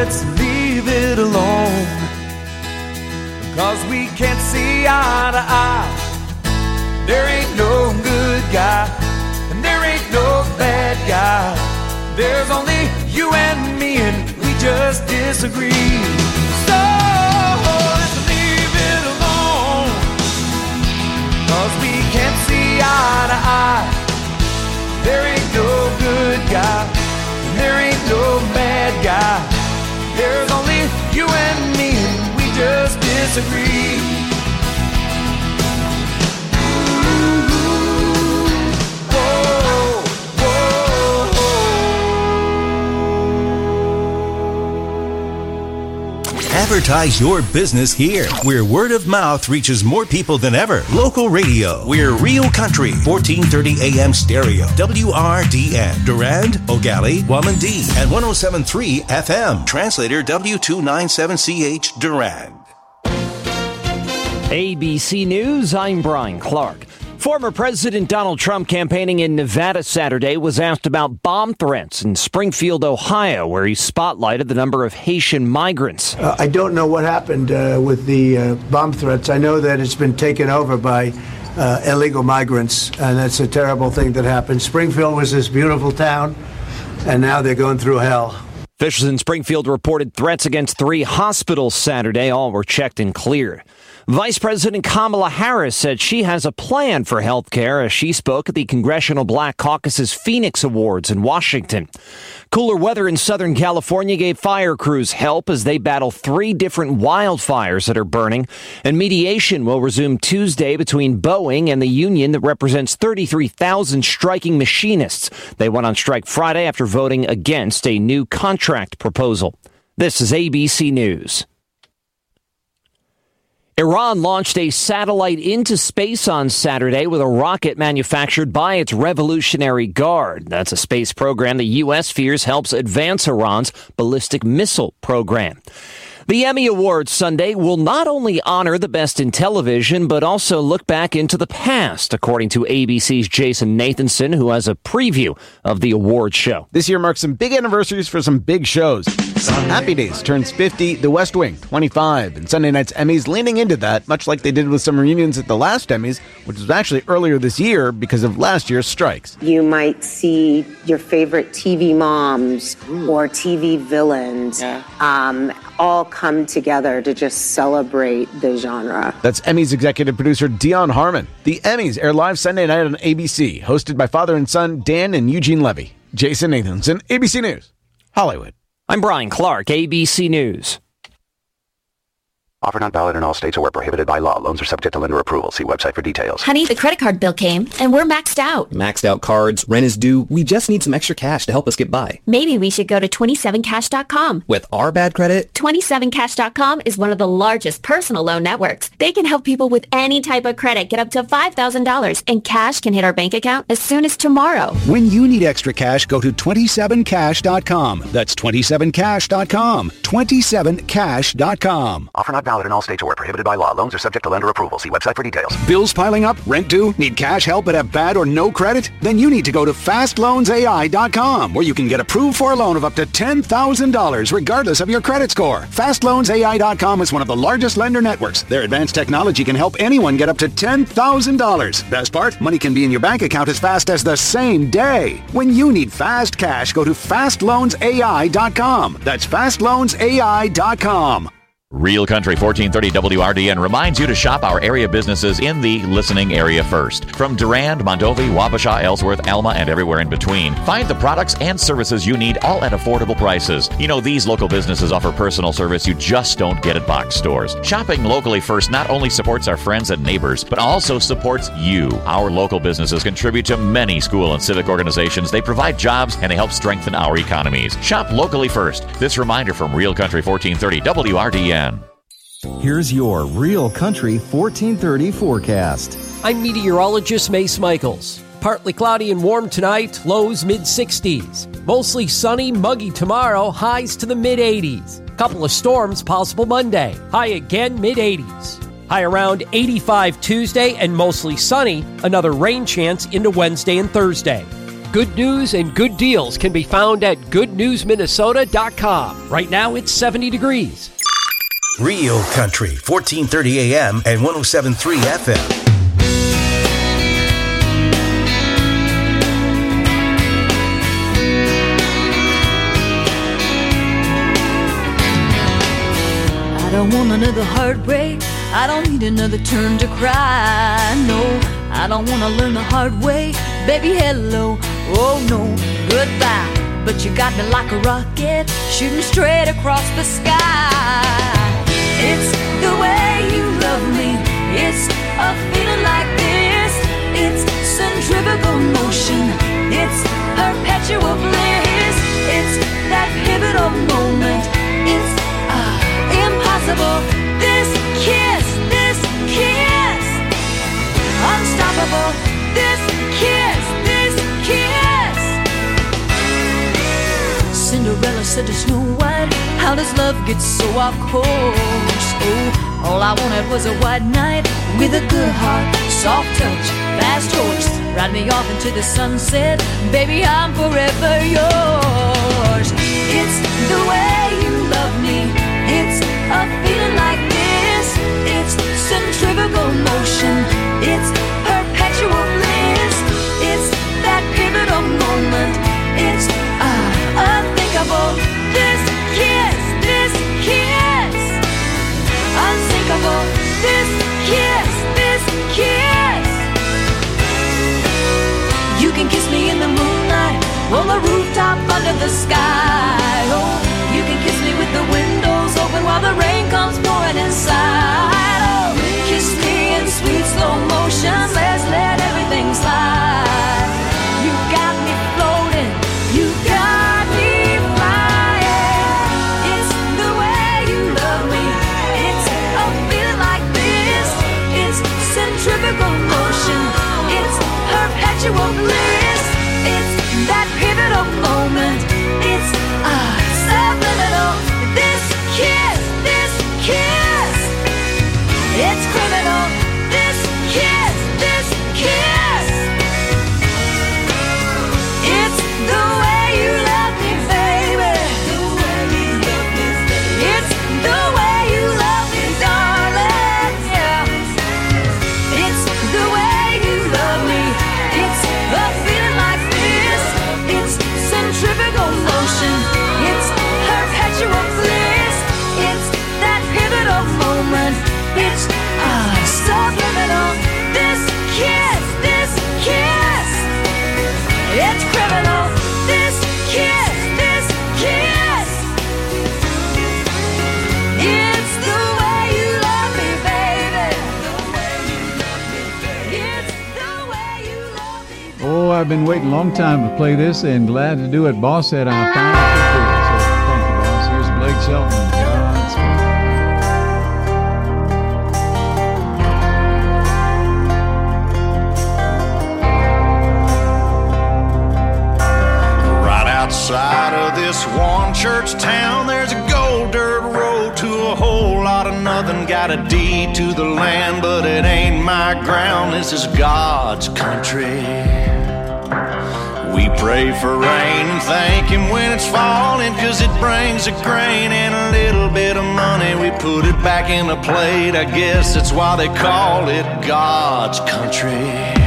let's leave it alone. 'Cause we can't see eye to eye. There ain't no good guy, and there ain't no bad guy. There's only you and me, and we just disagree. So let's leave it alone. 'Cause we can't see eye to eye. There ain't no good guy, and there ain't no bad guy. There's only you and me, and we just disagree. Whoa, whoa. Advertise your business here, where word of mouth reaches more people than ever. Local radio. We're Real Country, 1430 AM stereo. WRDN. Durand, O'Galley, Wamandee, and 107.3 FM. Translator W297CH Durand. ABC News, I'm Brian Clark. Former President Donald Trump campaigning in Nevada Saturday was asked about bomb threats in Springfield, Ohio, where he spotlighted the number of Haitian migrants. I don't know what happened with the bomb threats. I know that it's been taken over by illegal migrants, and that's a terrible thing that happened. Springfield was this beautiful town, and now they're going through hell. Officials in Springfield reported threats against 3 hospitals Saturday. All were checked and cleared. Vice President Kamala Harris said she has a plan for health care as she spoke at the Congressional Black Caucus's Phoenix Awards in Washington. Cooler weather in Southern California gave fire crews help as they battle 3 different wildfires that are burning. And mediation will resume Tuesday between Boeing and the union that represents 33,000 striking machinists. They went on strike Friday after voting against a new contract proposal. This is ABC News. Iran launched a satellite into space on Saturday with a rocket manufactured by its Revolutionary Guard. That's a space program the U.S. fears helps advance Iran's ballistic missile program. The Emmy Awards Sunday will not only honor the best in television, but also look back into the past, according to ABC's Jason Nathanson, who has a preview of the award show. This year marks some big anniversaries for some big shows. Happy Days turns 50, The West Wing 25, and Sunday night's Emmys leaning into that, much like they did with some reunions at the last Emmys, which was actually earlier this year because of last year's strikes. You might see your favorite TV moms or TV villains all come together to just celebrate the genre. That's Emmys executive producer Dion Harmon. The Emmys air live Sunday night on ABC, hosted by father and son Dan and Eugene Levy. Jason Nathanson, ABC News, Hollywood. I'm Brian Clark, ABC News. Offer not valid in all states or where prohibited by law. Loans are subject to lender approval. See website for details. Honey, the credit card bill came, and we're maxed out. Maxed out cards, rent is due. We just need some extra cash to help us get by. Maybe we should go to 27cash.com. With our bad credit? 27cash.com is one of the largest personal loan networks. They can help people with any type of credit get up to $5,000, and cash can hit our bank account as soon as tomorrow. When you need extra cash, go to 27cash.com. That's 27cash.com. 27cash.com. Offer not valid in all states or where prohibited by law. Loans are subject to lender approval. See website for details. Bills piling up? Rent due? Need cash help but have bad or no credit? Then you need to go to FastLoansAI.com, where you can get approved for a loan of up to $10,000 regardless of your credit score. FastLoansAI.com is one of the largest lender networks. Their advanced technology can help anyone get up to $10,000. Best part? Money can be in your bank account as fast as the same day. When you need fast cash, go to FastLoansAI.com. That's FastLoansAI.com. Real Country 1430 WRDN reminds you to shop our area businesses in the listening area first. From Durand, Mondovi, Wabasha, Ellsworth, Alma, and everywhere in between. Find the products and services you need all at affordable prices. You know, these local businesses offer personal service you just don't get at box stores. Shopping locally first not only supports our friends and neighbors, but also supports you. Our local businesses contribute to many school and civic organizations. They provide jobs and they help strengthen our economies. Shop locally first. This reminder from Real Country 1430 WRDN. Here's your Real Country 1430 forecast. I'm meteorologist Mace Michaels. Partly cloudy and warm tonight, lows mid-60s. Mostly sunny, muggy tomorrow, highs to the mid-80s. Couple of storms possible Monday, high again mid-80s. High around 85 Tuesday and mostly sunny, another rain chance into Wednesday and Thursday. Good news and good deals can be found at goodnewsminnesota.com. Right now it's 70 degrees. Real Country, 1430 AM and 107.3 FM. I don't want another heartbreak. I don't need another turn to cry. No, I don't want to learn the hard way. Baby, hello, oh no, goodbye. But you got me like a rocket, shooting straight across the sky. It's the way you love me. It's a feeling like this. It's centrifugal motion. It's perpetual bliss. It's that pivotal moment. It's impossible. This kiss, unstoppable. This kiss. Cinderella said to Snow White, how does love get so off course? Oh, all I wanted was a white knight with a good heart, soft touch, fast horse. Ride me off into the sunset, baby, I'm forever yours. It's the way you love me. It's a feeling like this. It's centrifugal motion. It's perpetual bliss. It's that pivotal moment. It's unthinkable. This kiss. Unsinkable. This kiss. You can kiss me in the moonlight, on the rooftop under the sky. Oh, you can kiss me with the windows open while the rain comes pouring inside. Oh, kiss me in sweet slow motion. Let's let everything slide. You got me floating. You got me flying. It's the way you love me. It's a feeling like this. It's centrifugal motion. It's perpetual bliss. It's that pivotal moment. It's subliminal. This kiss. It's criminal. This kiss. It's the way you love me, baby. It's the way you love me, darling. Yeah. It's the way you love me. It's a feeling like this. It's centrifugal motion. It's perpetual bliss. It's that pivotal moment. It's subliminal. This kiss. It's criminal. This kiss. It's the way you love me, baby. It's the way you love me. Oh, I've been waiting a long time to play this and glad to do it. Boss said I finally could do it. So thank you, Boss. Here's Blake Shelton and Godspeed. Outside of this one church town, there's a gold dirt road to a whole lot of nothing. Got a deed to the land, but it ain't my ground. This is God's country. We pray for rain and thank Him when it's falling, 'cause it brings a grain and a little bit of money. We put it back in a plate, I guess that's why they call it God's country.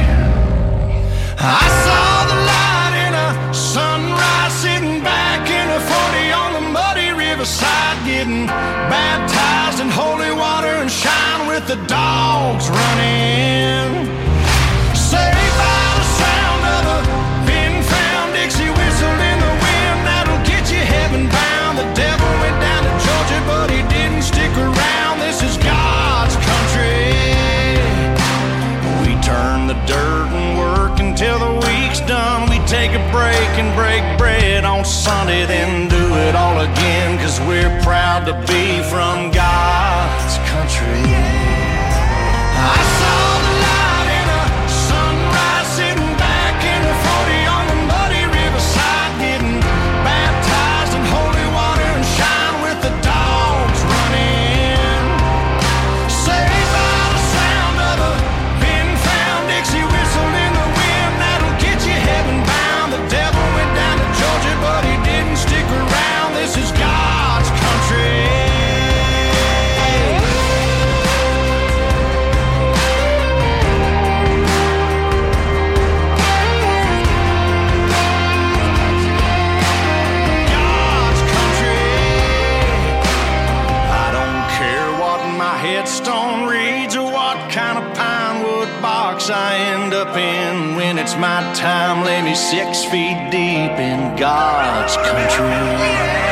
I saw the light in a sunrise, sitting back in a 40 on the muddy riverside, getting baptized in holy water and shine with the dogs running. Saved by the sound of a pin-found Dixie whistle in the wind that'll get you heaven bound. The devil went down to Georgia, but he didn't stick around. This is God's country. We turn the dirt and work until the week's done. We take a break and break bread on Sunday, then do it all again, 'cause we're proud to be from God's country. I saw the light in a sunrise, sitting back in a 40 on the muddy riverside, getting baptized in holy water and shine with the dogs running. Saved by the sound of a pin-found Dixie whistle in the wind that'll get you heaven bound. The on reeds or what kind of pine wood box I end up in. When it's my time, lay me 6 feet deep in God's country.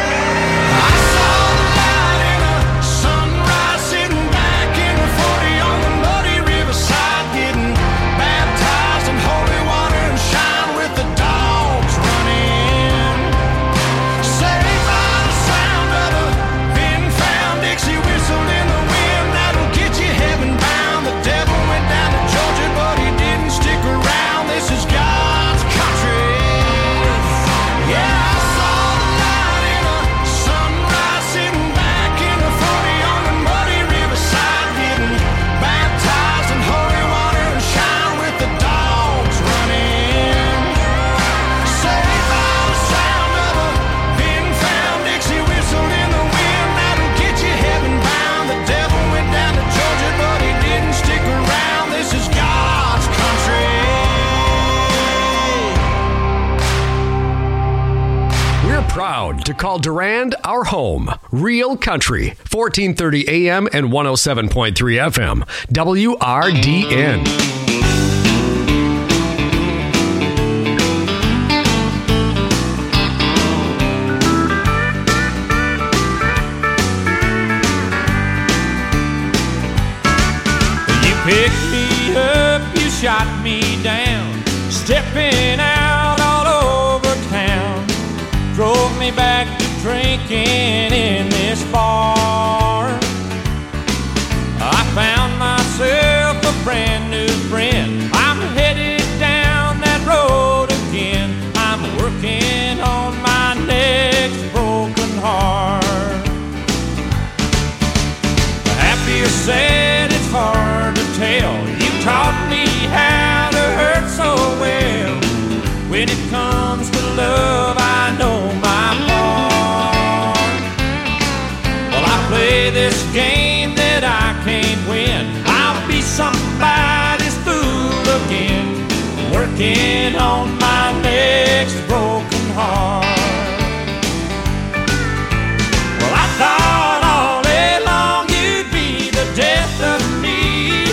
Proud to call Durand our home. Real Country, 1430 AM and 107.3 FM. WRDN. You picked me up, you shot me down, stepping out all over town. Drove me back to drinking in this bar. I found myself a brand new friend. I'm headed down that road again. I'm working on my next broken heart. Happy or sad, it's hard to tell. You taught me how to hurt so well. When it comes to love, I know my part. Well, I play this game that I can't win. I'll be somebody's fool again, working on my next broken heart. Well, I thought all day long you'd be the death of me,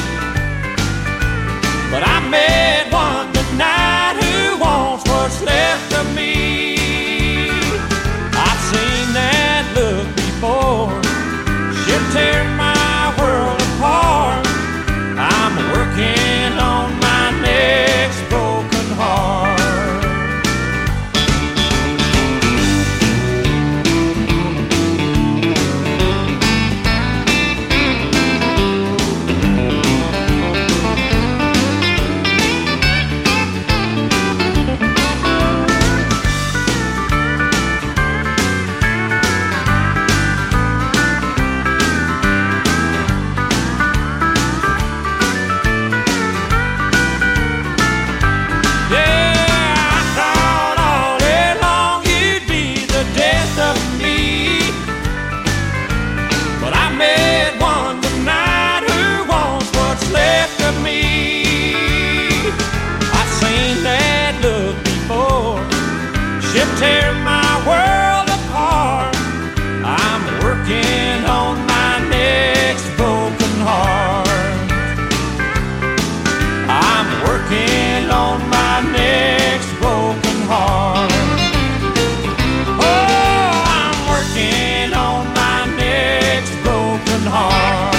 but I met one tonight who wants what's left of me. I've seen that look before. She'll tear my world apart. I'm working on my next broken heart. Tear my world apart. I'm working on my next broken heart. I'm working on my next broken heart. Oh, I'm working on my next broken heart.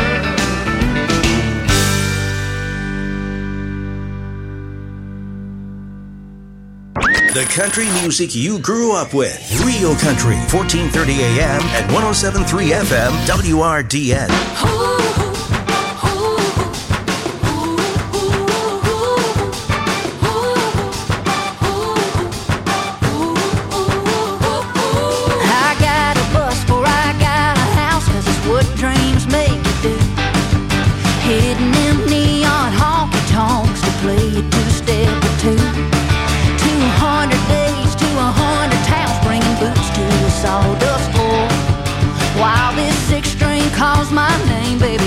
The country music you grew up with. Real Country, 1430 AM and 107.3 FM, WRDN. I got a bus or I got a house, 'cause it's what dreams make you do. Hitting them neon honky-tonks to play a two-step or two. 200 days to 100 towns, bringing boots to a sawdust floor. While this six-string calls my name, baby,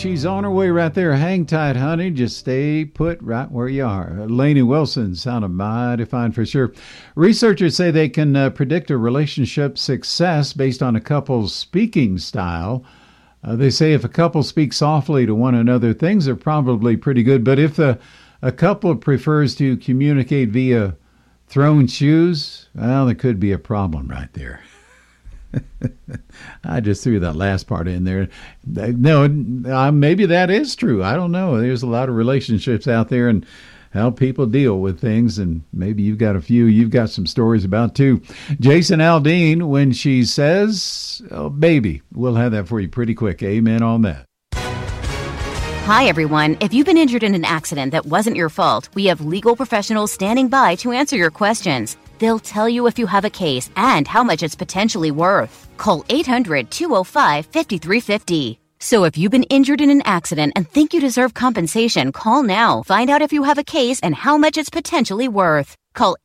she's on her way right there. Hang tight, honey. Just stay put right where you are. Lainey Wilson sounded mighty fine for sure. Researchers say they can predict a relationship success based on a couple's speaking style. They say if a couple speaks softly to one another, things are probably pretty good. But if a couple prefers to communicate via thrown shoes, well, there could be a problem right there. I just threw that last part in there. No, maybe that is true. I don't know. There's a lot of relationships out there and how people deal with things, and maybe you've got a few you've got some stories about too. Jason Aldean, when she says, oh, baby, we'll have that for you pretty quick. Amen on that. Hi, everyone. If you've been injured in an accident that wasn't your fault, we have legal professionals standing by to answer your questions. They'll tell you if you have a case and how much it's potentially worth. Call 800-205-5350. So if you've been injured in an accident and think you deserve compensation, call now. Find out if you have a case and how much it's potentially worth. Call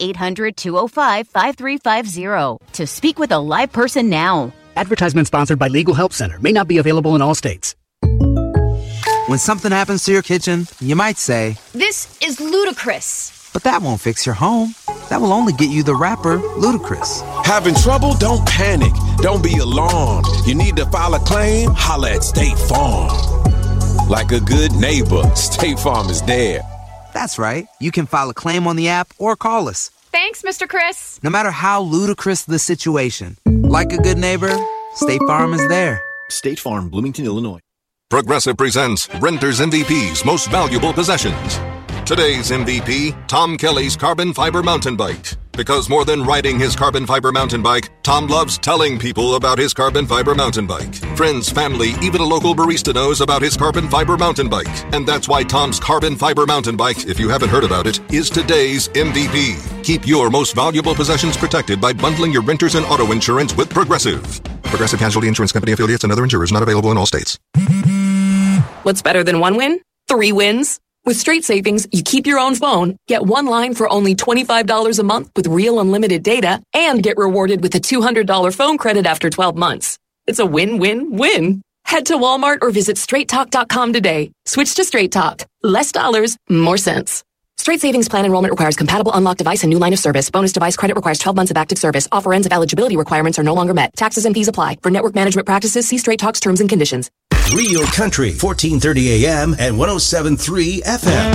800-205-5350 to speak with a live person now. Advertisement sponsored by Legal Help Center. May not be available in all states. When something happens to your kitchen, you might say, "This is ludicrous." But that won't fix your home. That will only get you the rapper, Ludacris. Having trouble? Don't panic. Don't be alarmed. You need to file a claim? Holla at State Farm. Like a good neighbor, State Farm is there. That's right. You can file a claim on the app or call us. Thanks, Mr. Chris. No matter how ludicrous the situation, like a good neighbor, State Farm is there. State Farm, Bloomington, Illinois. Progressive presents Renter's MVP's Most Valuable Possessions. Today's MVP, Tom Kelly's carbon fiber mountain bike. Because more than riding his carbon fiber mountain bike, Tom loves telling people about his carbon fiber mountain bike. Friends, family, even a local barista knows about his carbon fiber mountain bike. And that's why Tom's carbon fiber mountain bike, if you haven't heard about it, is today's MVP. Keep your most valuable possessions protected by bundling your renters and auto insurance with Progressive. Progressive Casualty Insurance Company affiliates and other insurers not available in all states. What's better than one win? 3 wins. With Straight Savings, you keep your own phone, get one line for only $25 a month with real unlimited data, and get rewarded with a $200 phone credit after 12 months. It's a win-win-win. Head to Walmart or visit straighttalk.com today. Switch to Straight Talk. Less dollars, more sense. Straight Savings Plan enrollment requires compatible unlocked device and new line of service. Bonus device credit requires 12 months of active service. Offer ends if eligibility requirements are no longer met. Taxes and fees apply. For network management practices, see Straight Talk's terms and conditions. Real Country, 1430 AM and 107.3 FM.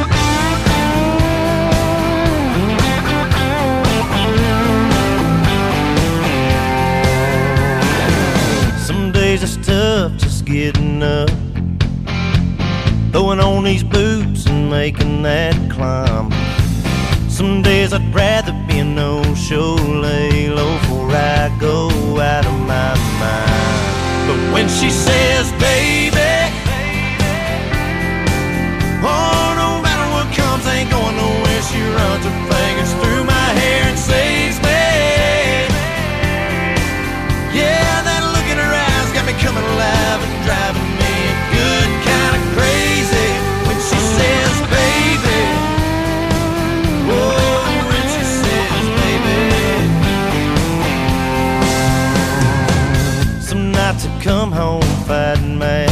Some days it's tough just getting up, throwing on these boots and making that climb. Some days I'd rather be a no-show, lay low before I go out of my mind. But when she says, baby, oh, no matter what comes, ain't going nowhere. She runs her fingers through my hair and saves me. Yeah, that look in her eyes got me coming alive and driving me good kind of crazy. When she says, baby, oh, when she says, baby. Some nights I come home fighting mad,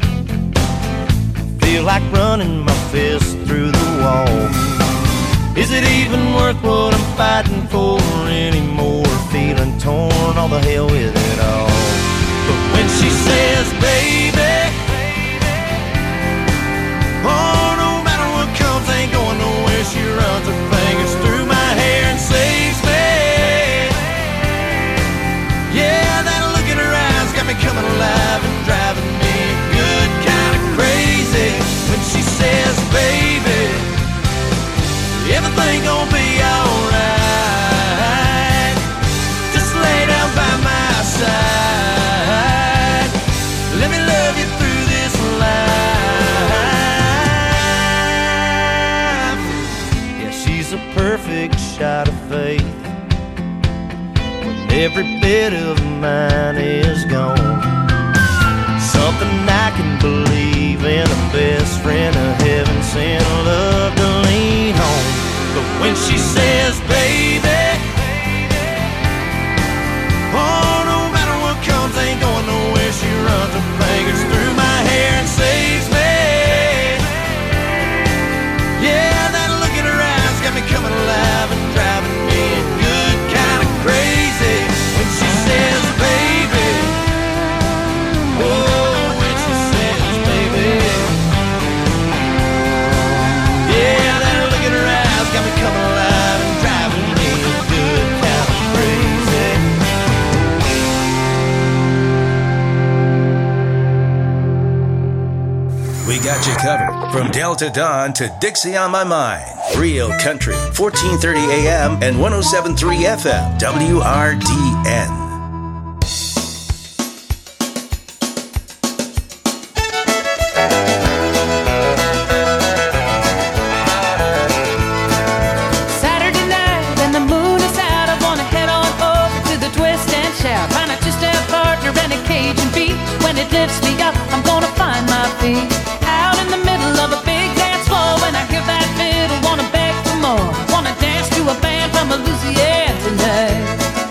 feel like running my fist through the wall. Is it even worth what I'm fighting for anymore? Feeling torn, all the hell with it all. But when she says, baby, oh, no matter what comes, ain't going nowhere. She runs her fingers through my hair and saves me. Yeah, that look in her eyes got me coming alive and driving me good kind of crazy. When she says, baby, everything gon' be alright. Just lay down by my side. Let me love you through this life. Yeah, she's a perfect shot of faith when every bit of mine is gone. Something I can believe in, a best friend, a heaven sent love to lean on. But when she says, baby, oh, no matter what comes, ain't going nowhere. She runs her fingers through my hair and says, From Delta Dawn to Dixie on My Mind. Real Country, 1430 AM and 107.3 FM, WRDN. Lifts me up, I'm gonna find my feet out in the middle of a big dance floor. When I hear that fiddle, wanna beg for more, wanna dance to a band from Louisiana tonight.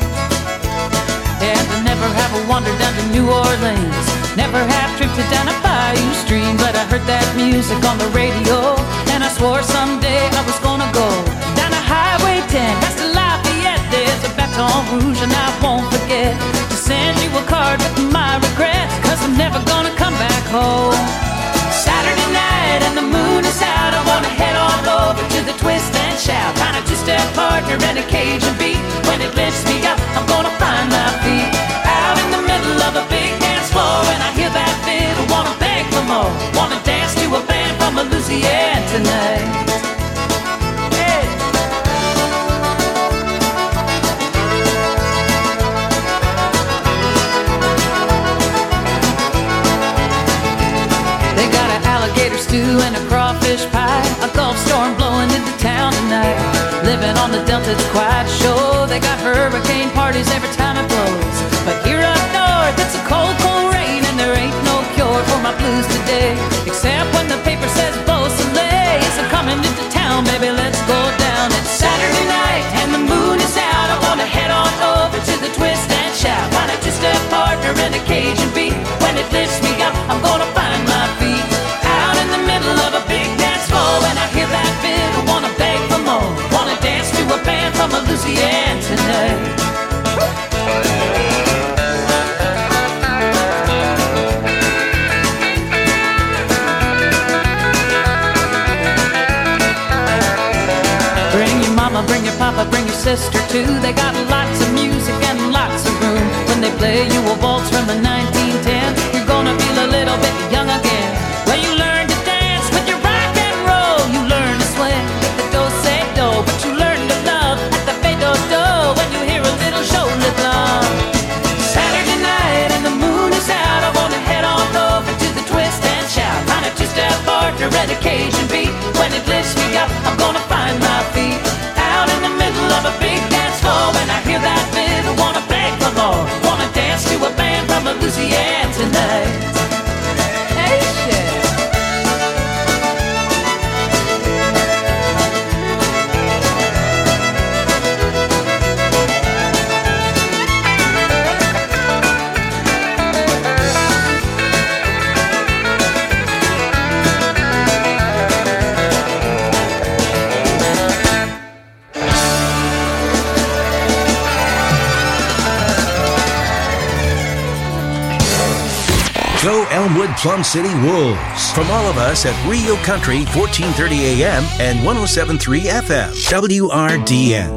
And I never have wandered down to New Orleans, never have drifted down a bayou stream, but I heard that music on the radio, and I swore someday I was gonna go down a Highway 10 past the Lafayette. There's a Baton Rouge and I won't forget to send you a card with my regrets, 'cause I'm never gonna come back home. Saturday night and the moon is out, I wanna head on over to the Twist and Shout, find a two-step partner and a Cajun beat. When it lifts me up, I'm gonna find my feet out in the middle of a big dance floor. When I hear that fiddle, wanna beg for more, wanna dance to a band from Louisiana tonight. Stew and a crawfish pie, a Gulf storm blowing into town tonight. Living on the Delta, it's quite a show. They got hurricane parties every time it blows. But here up north, it's a cold, cold rain, and there ain't no cure for my blues today, except when the paper says Beausoleil is coming into town. Baby, let's go down. It's Saturday night and the moon is out. I wanna head on over to the Twist and Shout, find a two-step partner and a Cajun beat. When it lifts me up, I'm gonna find my feet in the middle of a big dance floor. When I hear that fiddle, wanna beg for more, wanna dance to a band from Louisiana tonight. Bring your mama, bring your papa, bring your sister too. They got lots of music and lots of room. When they play you a waltz from the 1910, you're gonna feel a little bit young again. Well, you learn to dance with your rock and roll. You learn to swing with the do-say-do, but you learn to love at the fade-do-do when you hear a little shoulder blum. Saturday night and the moon is out, I wanna head on over to the Twist and Shout, find a two-step partner and a Cajun beat. When it lifts me up, I'm gonna find my feet out in the middle of a big dance floor. When I hear that fiddle, wanna beg for more, wanna dance to a band from Louisiana tonight. Hey, shit. Go Elmwood Plum City Wolves. From all of us at Rio Country, 1430 AM and 107.3 FM, WRDN.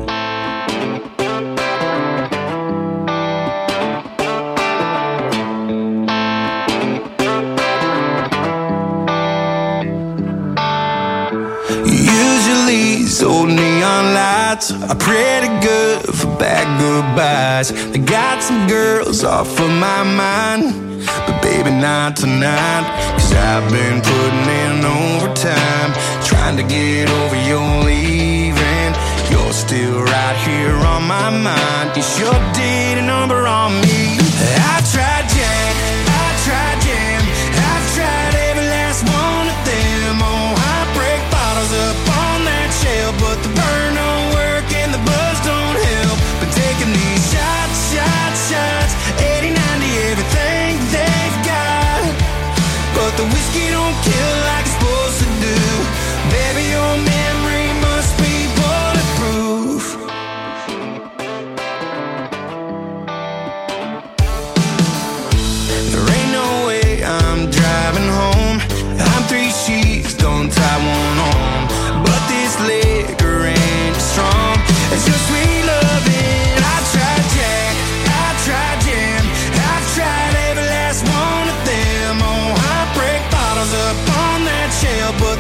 Usually these old neon lights are pretty good for bad goodbyes. They got some girls off of my mind, but baby not tonight. 'Cause I've been putting in overtime, trying to get over your leaving. You're still right here on my mind. You sure did a number on me. I tried Jack, I tried Jam, I've tried every last one of them. Oh, heartbreak bottles up on that shelf, but the burn don't work and the buzz don't help. But taking these shots, shots, shots, 80, 90, everything they've got. But the whiskey don't kill like it's supposed to do. Baby, your memory must be bulletproof. There ain't no way I'm driving home. I'm 3 sheets, don't tie one on. But this liquor ain't strong. It's your sweet loving. I tried Jack, I tried Jam, I've tried every last one of them. Oh, heartbreak bottles up on that shelf, but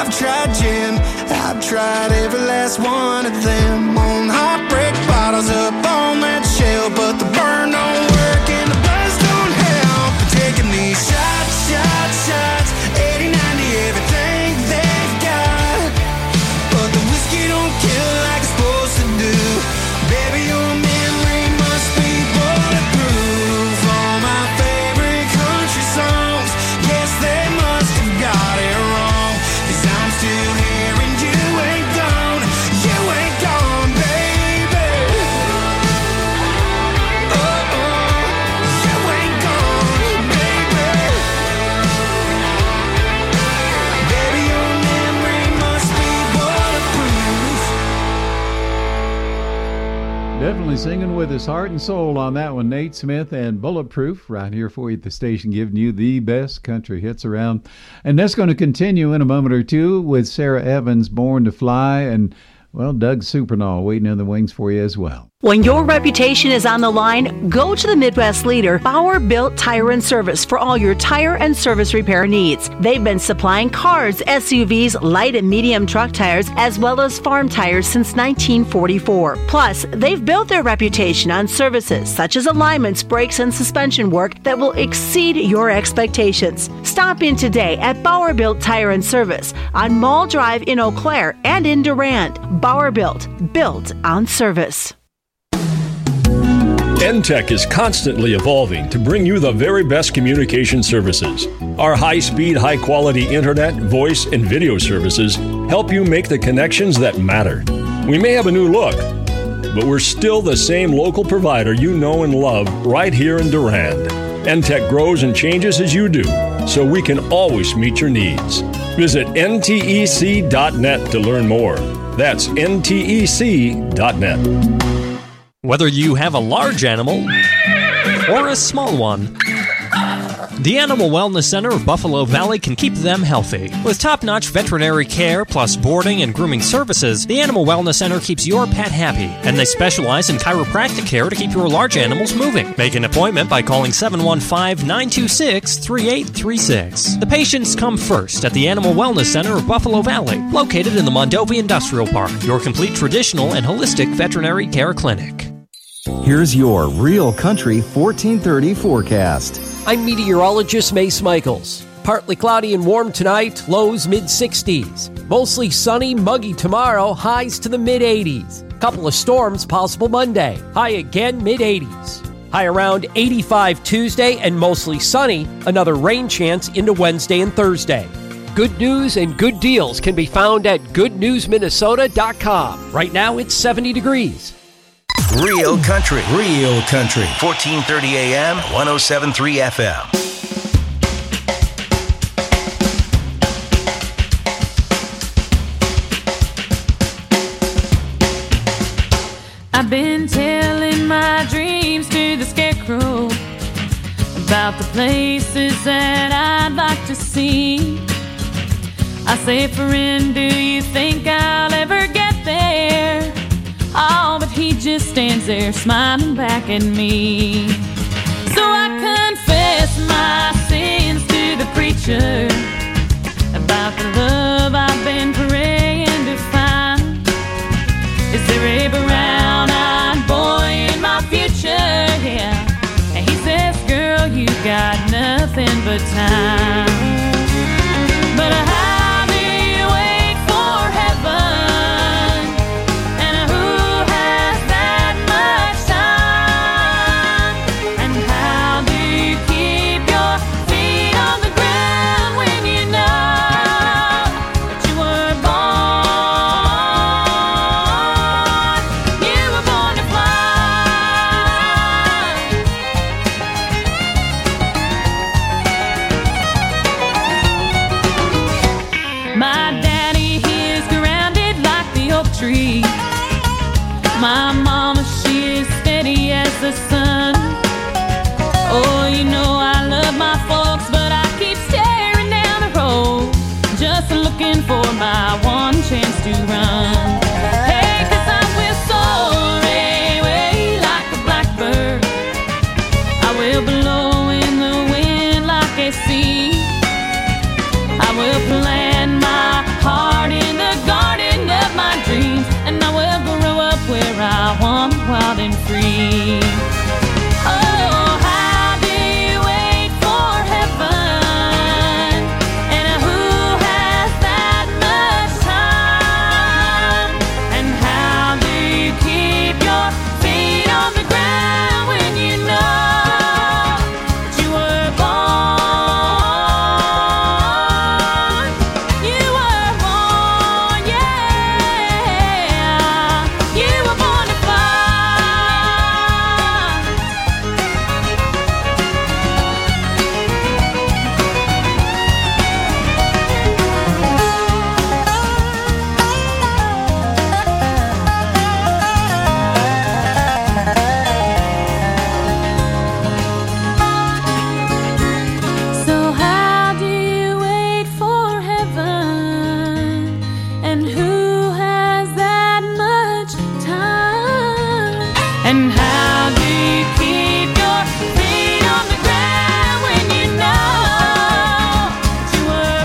I've tried gin, I've tried every last one of them. On heartbreak bottles up on that shelf, but the burn don't work and the buzz don't help. Taking these shots, shots, shots, 80, 90, everything they've got. But the whiskey don't kill like it's supposed to do. Baby, your memory must be bulletproof. All my favorite country songs, yes, they must have got it wrong. 'Cause I'm still here and you ain't gone. You ain't gone, baby. Oh, you ain't gone, baby. Baby, your memory must be bulletproof. Definitely singing with his heart and soul on that one. Nate Smith and Bulletproof right here for you at the station, giving you the best country hits around. And that's going to continue in a moment or two with Sarah Evans, Born to Fly, and, well, Doug Supernall waiting in the wings for you as well. When your reputation is on the line, go to the Midwest leader, Bauer Built Tire and Service, for all your tire and service repair needs. They've been supplying cars, SUVs, light and medium truck tires, as well as farm tires since 1944. Plus, they've built their reputation on services such as alignments, brakes, and suspension work that will exceed your expectations. Stop in today at Bauer Built Tire and Service on Mall Drive in Eau Claire and in Durand. Bauer Built on service. NTEC is constantly evolving to bring you the very best communication services. Our high-speed, high-quality internet, voice, and video services help you make the connections that matter. We may have a new look, but we're still the same local provider you know and love right here in Durand. NTEC grows and changes as you do, so we can always meet your needs. Visit ntec.net to learn more. That's ntec.net. Whether you have a large animal or a small one, the Animal Wellness Center of Buffalo Valley can keep them healthy. With top-notch veterinary care plus boarding and grooming services, the Animal Wellness Center keeps your pet happy, and they specialize in chiropractic care to keep your large animals moving. Make an appointment by calling 715-926-3836. The patients come first at the Animal Wellness Center of Buffalo Valley, located in the Mondovi Industrial Park, your complete traditional and holistic veterinary care clinic. Here's your Real Country 1430 forecast. I'm meteorologist Mace Michaels. Partly cloudy and warm tonight, lows mid-60s. Mostly sunny, muggy tomorrow, highs to the mid-80s. Couple of storms possible Monday, high again mid-80s. High around 85 Tuesday and mostly sunny, another rain chance into Wednesday and Thursday. Good news and good deals can be found at goodnewsminnesota.com. Right now it's 70 degrees. Real Country, 1430 AM, 107.3 FM. I've been telling my dreams to the scarecrow about the places that I'd like to see. I say, friend, do you think I'll ever get there? Oh, but he just stands there smiling back at me. So I confess my sins to the preacher about the love I've been praying to find. Is there a brown-eyed boy in my future? Yeah. And he says, girl, you got nothing but time. But how do you wait for heaven? My mama, she is steady as the sun. Oh, you know I love my folks, but I keep staring down the road, just looking for my one chance to run. Hey, 'cause I will soar away like a blackbird. I will blow in the wind like a sea. I will plant my heart wild and free. Oh, how do you wait for heaven? And who has that much time? And how do you keep your feet on the ground when you know that you were born? You were born, yeah. You were born to fly. So how do you wait for heaven? And who has that much time? And how do you keep your feet on the ground when you know that you were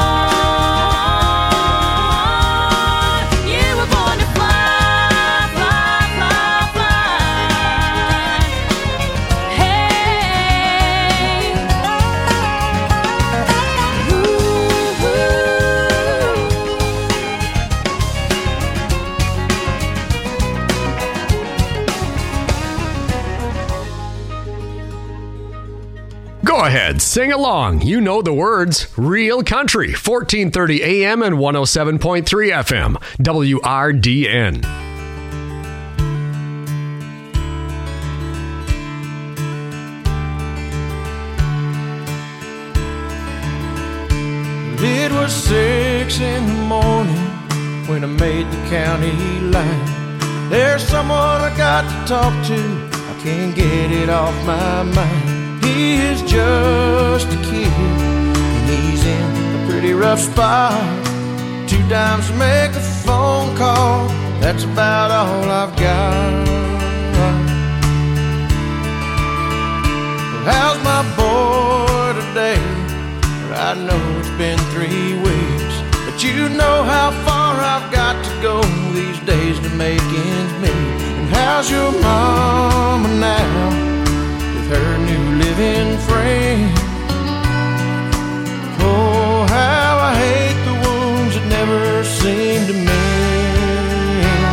born? You were born to fly, fly, fly, fly. Hey. Go ahead, sing along. You know the words. Real Country, 1430 AM and 107.3 FM, WRDN. It was 6 in the morning when I made the county line. There's someone I got to talk to, I can't get it off my mind. He is just a kid, and he's in a pretty rough spot. 2 dimes to make a phone call, that's about all I've got. How's my boy today? I know it's been 3 weeks, but you know how far I've got to go these days to make ends meet. And how's your mama now with her new living friend? Oh, how I hate the wounds that never seem to mend.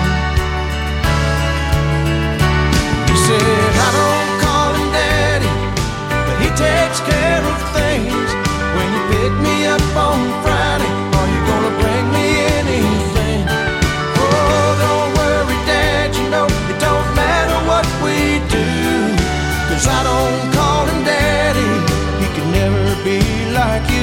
He said, I don't call him daddy, but he takes care of things. When you pick me up on Friday, are you gonna bring me anything? Oh, don't worry, Dad, you know it don't matter what we do, 'cause I don't call him Daddy, he can never be like you.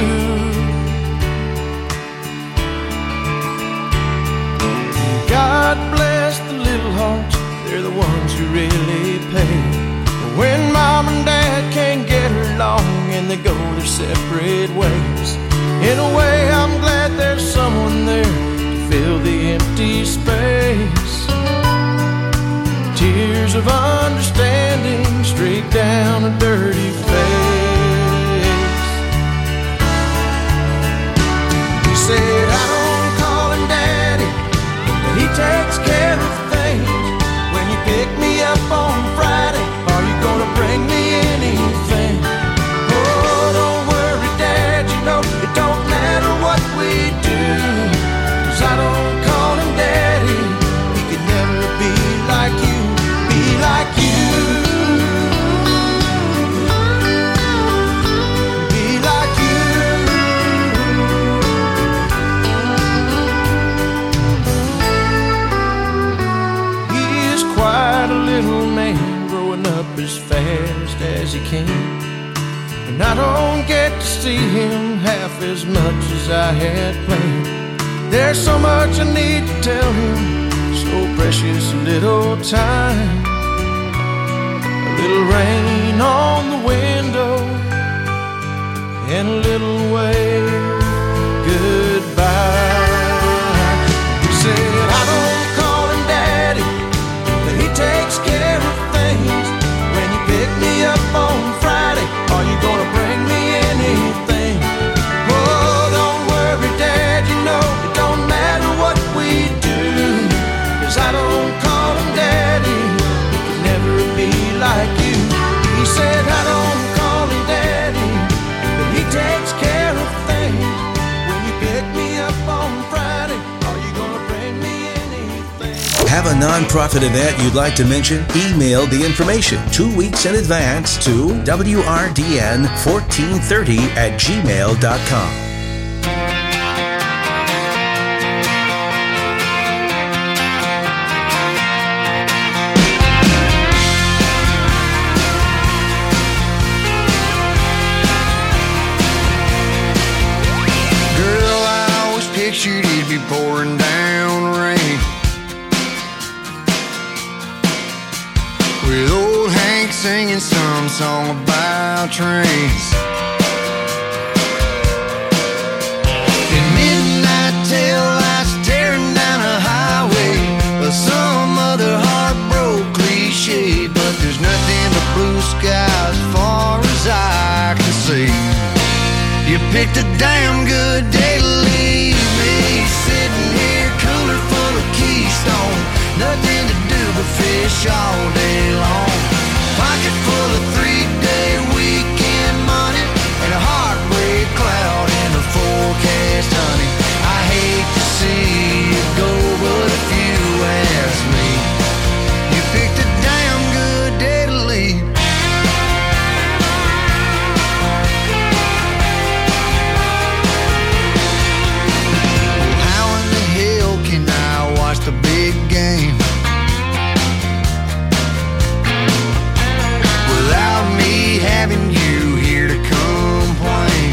God bless the little hearts, they're the ones who really pay. When Mom and Dad can't get along and they go their separate ways, in a way I'm glad there's someone there to fill the empty space. Tears of understanding streak down a dirty face. He said, I don't call him Daddy, but he takes care of things. When you pick me up on Friday, are you gonna bring me anything? Oh, don't worry, Dad, you know it don't matter what we do, 'cause I don't call him Daddy, he could never be like you, be like you, be like you. He is quite a little man, growing up as fast as he can, and I don't get to see him half as much as I had planned. There's so much I need to tell him, so precious little time. A little rain on the window, and a little wave goodbye. He said, I don't call him Daddy, but he takes care of things. When you pick me up on Friday, are you gonna bring me anything? Oh, don't worry, Dad, you know it don't matter what we do, 'cause I don't call him Daddy, he can nonprofit event you'd like to mention? Email the information 2 weeks in advance to wrdn1430@gmail.com. Pictured it'd be pouring down rain, with old Hank singing some song about trains. In midnight tail lights tearing down a highway, or some other heartbroken cliche, but there's nothing but blue sky as far as I can see. You picked a damn good day to leave me, sitting here cooler full of Keystone, nothing to do but fish all day long. Pocket full of 3-day weekend money, and a heartbreak cloud in the forecast, honey. I hate to see you go, but if you ask me, you picked a damn good day to leave. The big game without me having you here to complain.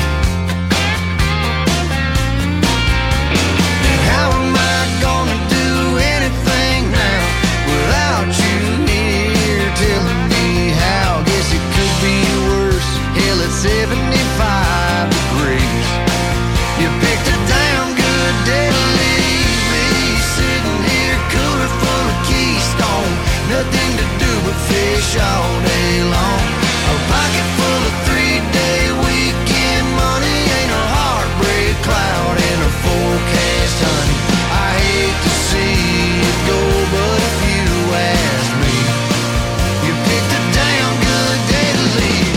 And how am I gonna do anything now without you here telling me how? Guess it could be worse. Hell, it's 75 degrees. You picked a damn good day to leave me, sitting here cooler full of Keystone, nothing to do but fish all day long. A pocket full of 3-day weekend money, ain't a heartbreak cloud in a forecast, honey. I hate to see it go, but if you ask me, you picked a damn good day to leave.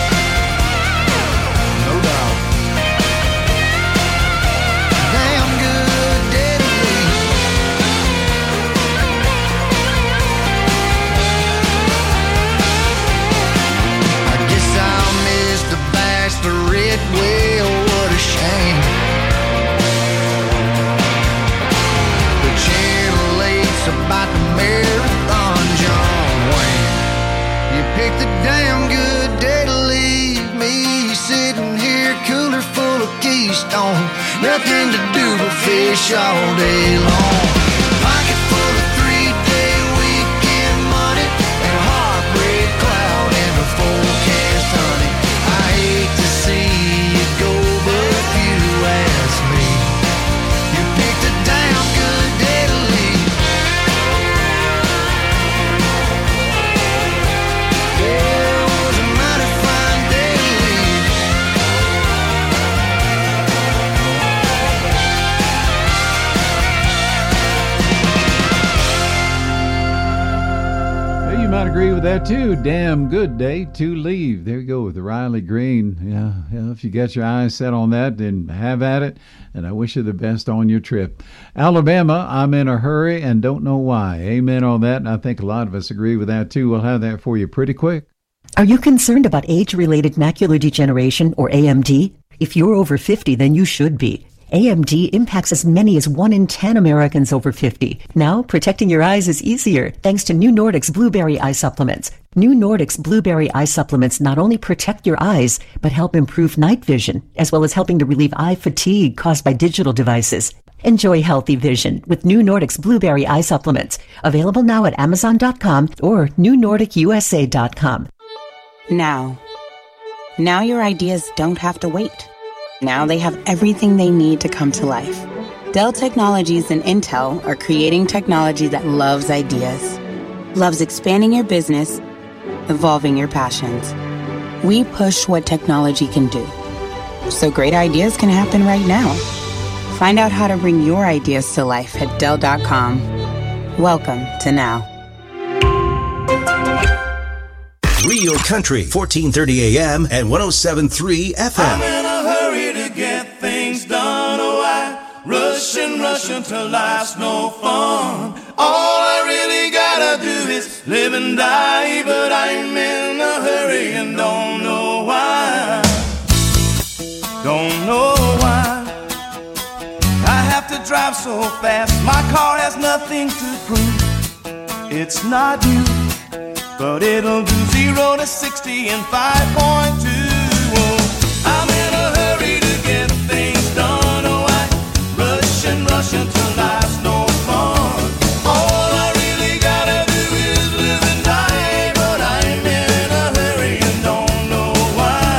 No doubt. Damn good day to leave. I guess I'll miss the bachelorette, well, what a shame. The Channel 8's about the marathon, John Wayne. You picked a damn good day to leave me, sitting here cooler full of Keystone, nothing to do but fish all day long. Pocket full of 3-day weekend money, and a heartbreak cloud in the forecast, honey. I hate to see you go, but if you ask me, you picked a damn good day to leave. Yeah, it was a mighty fine day to leave. You might agree with that too. Damn good day to leave. There you go with Riley Green. Yeah, if you got your eyes set on that, then have at it. And I wish you the best on your trip. Alabama, I'm in a hurry and don't know why. Amen on that. And I think a lot of us agree with that too. We'll have that for you pretty quick. Are you concerned about age-related macular degeneration, or AMD? If you're over 50, then you should be. AMD impacts as many as 1 in 10 Americans over 50. Now, protecting your eyes is easier thanks to New Nordic's Blueberry Eye Supplements. New Nordic's Blueberry Eye Supplements not only protect your eyes, but help improve night vision, as well as helping to relieve eye fatigue caused by digital devices. Enjoy healthy vision with New Nordic's Blueberry Eye Supplements. Available now at Amazon.com or NewNordicUSA.com. Now your ideas don't have to wait. Now they have everything they need to come to life. Dell Technologies and Intel are creating technology that loves ideas, loves expanding your business, evolving your passions. We push what technology can do, so great ideas can happen right now. Find out how to bring your ideas to life at Dell.com. Welcome to Now. Real Country, 1430 AM and 107.3 FM. I'm in a hurry to get things done. Oh, I rush till life's no fun. All I do is live and die, but I'm in a hurry and don't know why. Don't know why I have to drive so fast. My car has nothing to prove. It's not you, but it'll do 0 to 60 in 5.2. I'm in a hurry to get things done. Oh, I rush and rush until life's no fun. All I really gotta do is live and die, but I'm in a hurry and don't know why.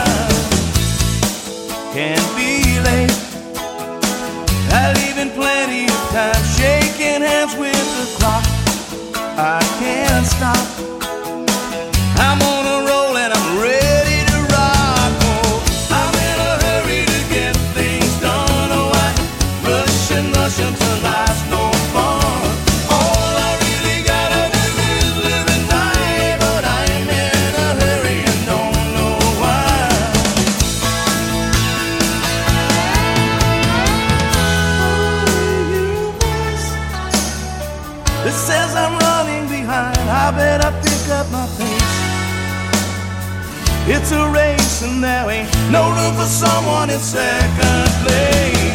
Can't be late. I leave in plenty of time, shaking hands with the clock. I can't stop. I'm on a roll and I'm ready to rock. Oh, I'm in a hurry to get things done. Oh, I rush and rush until life's no fun. All I really gotta do is live and die, but I'm in a hurry and don't know why. It says I'm running behind. I better pick up my pace. It's a race and there ain't no room for someone in second place.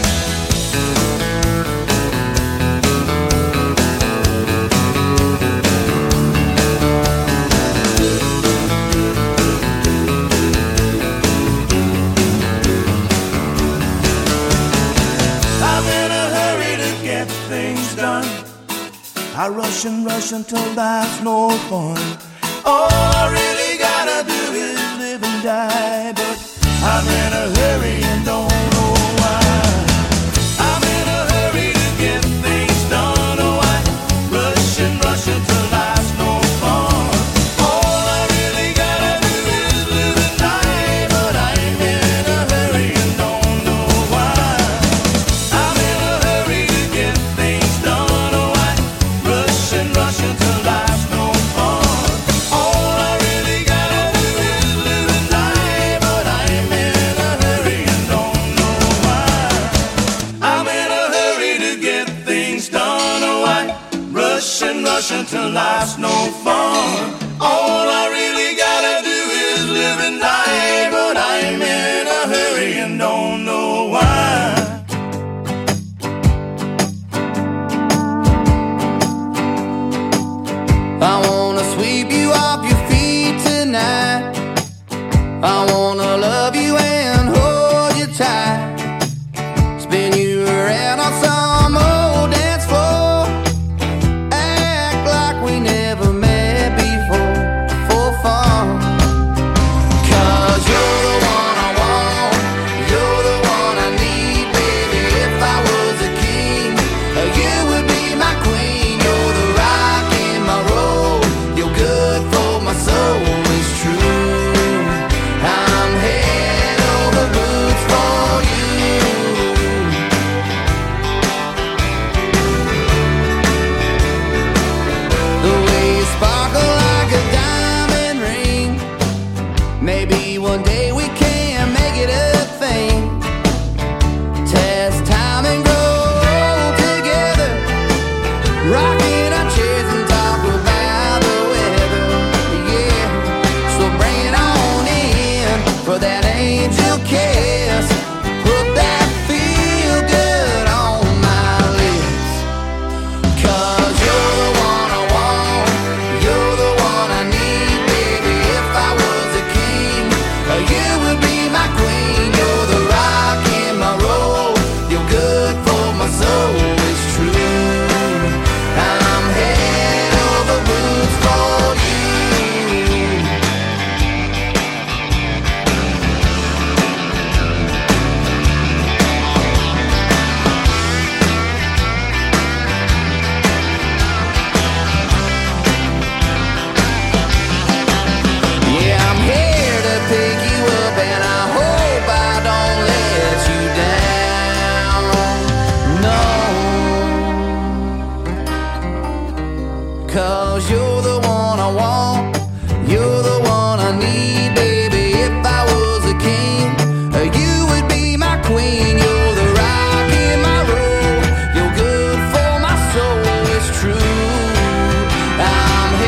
I'm in a hurry to get things done. I rush and rush until life's no fun. All I really gotta do is live and die, but I'm in a hurry and don't know why. I'm in a hurry to get things done. Oh, I rush and rush until life's no fun. All I really gotta do is live and die, but I'm in a hurry and don't know why. I'm in a hurry to get things done. Oh, I rush and rush until life's no fun. All I really gotta do is live and die, but I'm in a hurry and don't know why. I'm in a hurry to get things done. Oh, I rush and rush until life's no fun. All I really gotta do is live and die, but I'm in a hurry and don't know why. I wanna sweep you off your feet tonight. I wanna love you and hold you tight. Spin you around on some old dance floor. Act like we never met before, for fun. 'Cause you're the one I want, you're the one I need, baby. If I was a king, you would be my queen. You're the rock in my road, you're good for my soul, it's true. I'm head over boots for you. The way you sparkle like a diamond ring. Maybe one day we can make it a thing. Test time and grow together. Rocking our chairs and talk about the weather. Yeah, so bring it on in for that angel kiss. Put that feel good on my lips. 'Cause you're the one I want, you're the one I need, baby. If I was a king, you would be my queen. You're the rock in my road, you're good for my soul, it's true. I'm head over boots for you. Yeah, I'm here to pick you up, and I hope I don't let you down. No, 'cause you're the one I want, you're the one I need, baby. If I was a king, you would be my queen. You're the rock in my road, you're good for my soul, it's true. I'm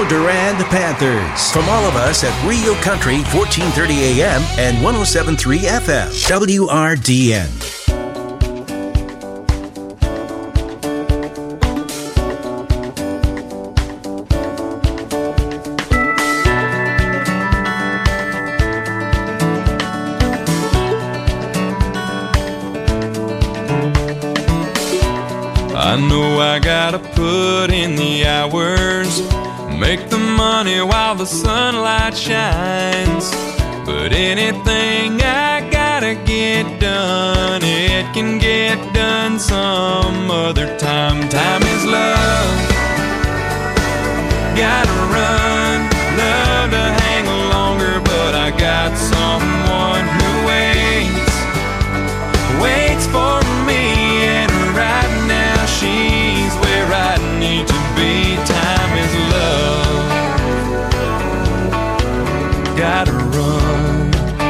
Durand Panthers. From all of us at Rio Country 1430 AM and 107.3 FM, WRDN. I know I gotta put in the hours, make the money while the sunlight shines. But anything I gotta get done, it can get done some other time. Time is love, gotta run, love to hang longer, but I got someone who waits for me, and right now she's where I need to be. Time is love, gotta run.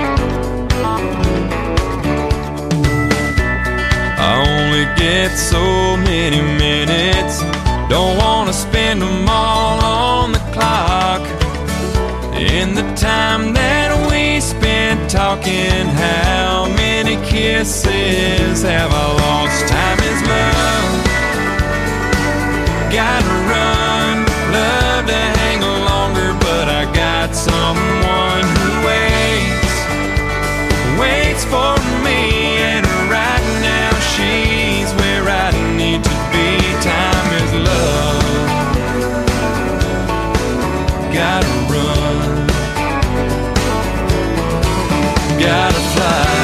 I only get so many minutes, don't wanna spend them all on the clock. In the time that we spent talking, how many kisses have I lost? Time is love, gotta run, love to hang longer, but I got someone who waits for me, and right now she's where I need to be. Time is love, gotta run, gotta fly.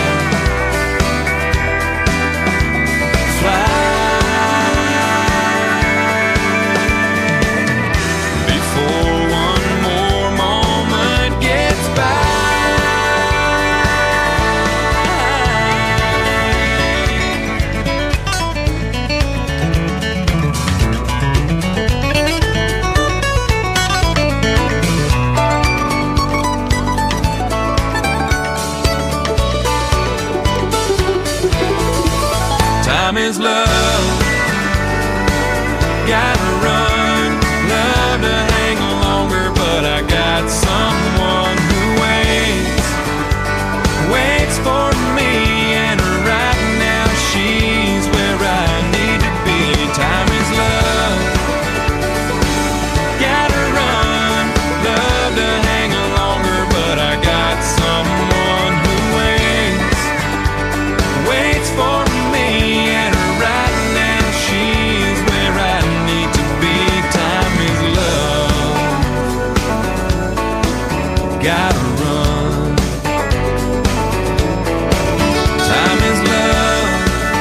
Time is love, gotta run, love to hang longer, but I got someone who waits for me, and right now she's where I need to be. Time is love, gotta run, love to hang longer, but I got someone who waits for me, and right now she's where I need to be. Time is love, gotta run. Time is love,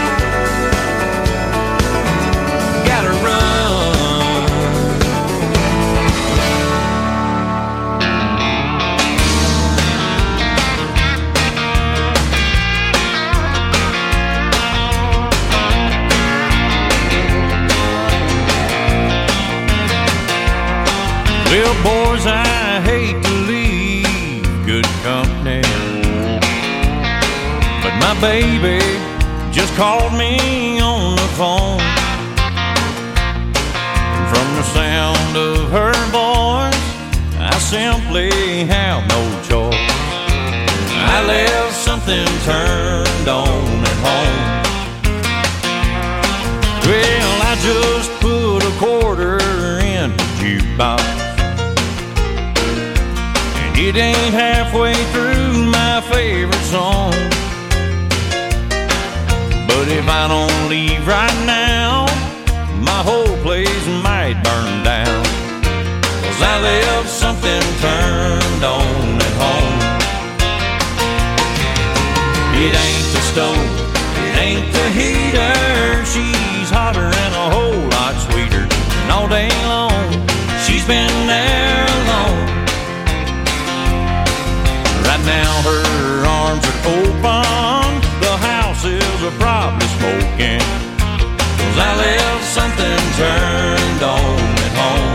gotta run. Well, boys, I hate to leave good company, but my baby just called me on the phone. From the sound of her voice, I simply have no choice. I left something turned on at home. Well, I just put a quarter in the jukebox, and it ain't halfway through my favorite song. But if I don't leave right now, my whole place might burn down, 'cause I left something turned on at home. It ain't the stove, it ain't the heater, she's hotter and a whole lot sweeter, and all day long she's been there alone. Right now her arms are open, the house is probably smoking, 'cause I left something turned on at home.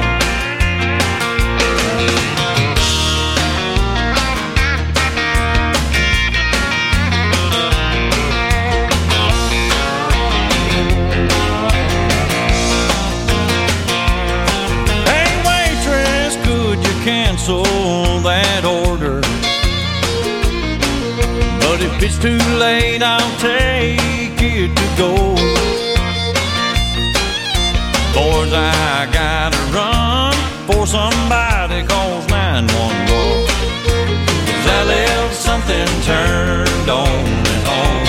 Hey waitress, it's too late, I'll take it to go. Boys, I gotta run for somebody calls 911. 'Cause I left something turned on at home.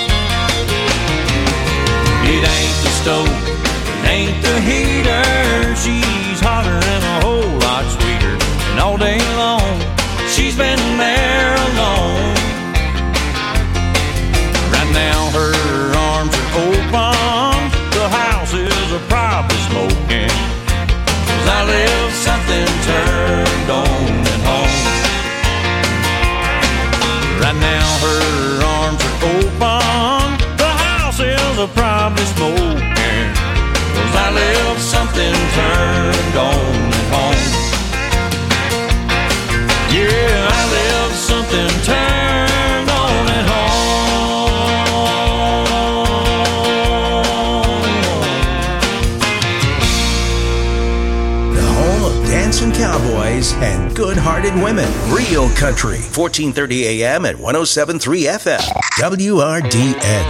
It ain't the stove, it ain't the heater. She's hotter and a whole lot sweeter. And all day long, she's been there alone. Right now her arms are open, the house is probably smoking. 'Cause I left something turned on at home. Right now her arms are open, the house is probably smoking. 'Cause I left something turned on at home. Yeah, I left something turned on at The home of dancing cowboys and good-hearted women. Real Country, 1430 AM at 107.3 FM. WRDN.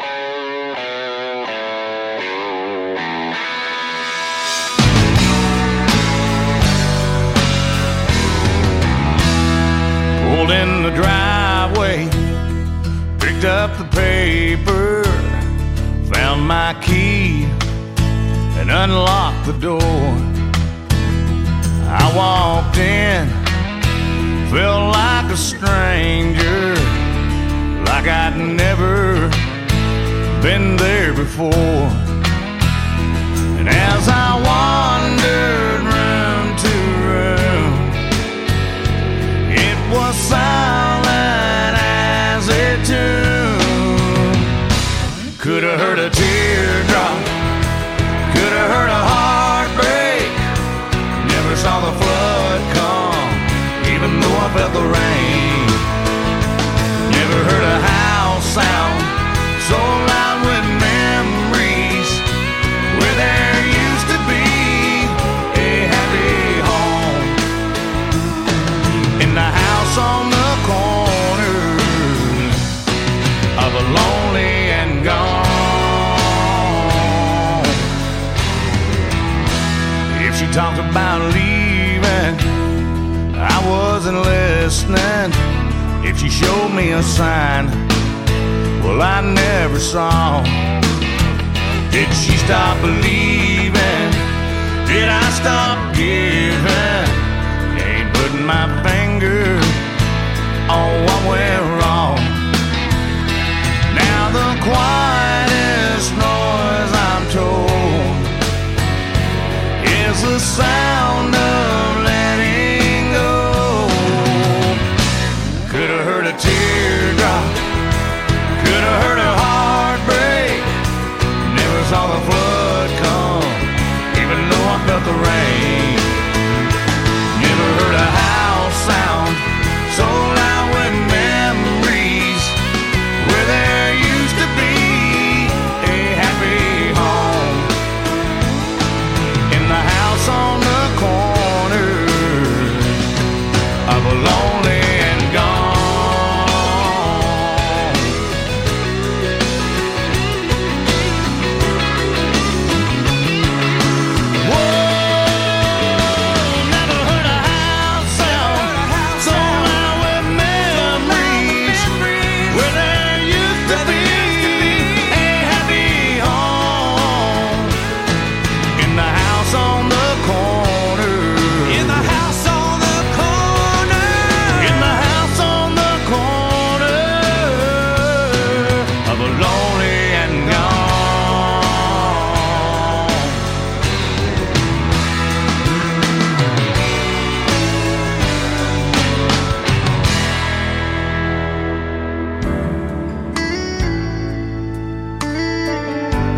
Pulled in the driveway, picked up the paper, found my key, and unlocked the door. I walked in, felt like a stranger, like I'd never been there before. And as I wandered room to room, it was silent as a tomb. Could have heard a teardrop, could have heard a heartbreak. Never saw the flood come, even though I felt the rain. Never heard a house sound so loud with memories, where there used to be a happy home. In the house on the corner of a lonely and gone. If she talked about leaving, I wasn't listening. If she showed me a sign, well, I never saw. Did she stop believing? Did I stop giving? Ain't putting my finger on what went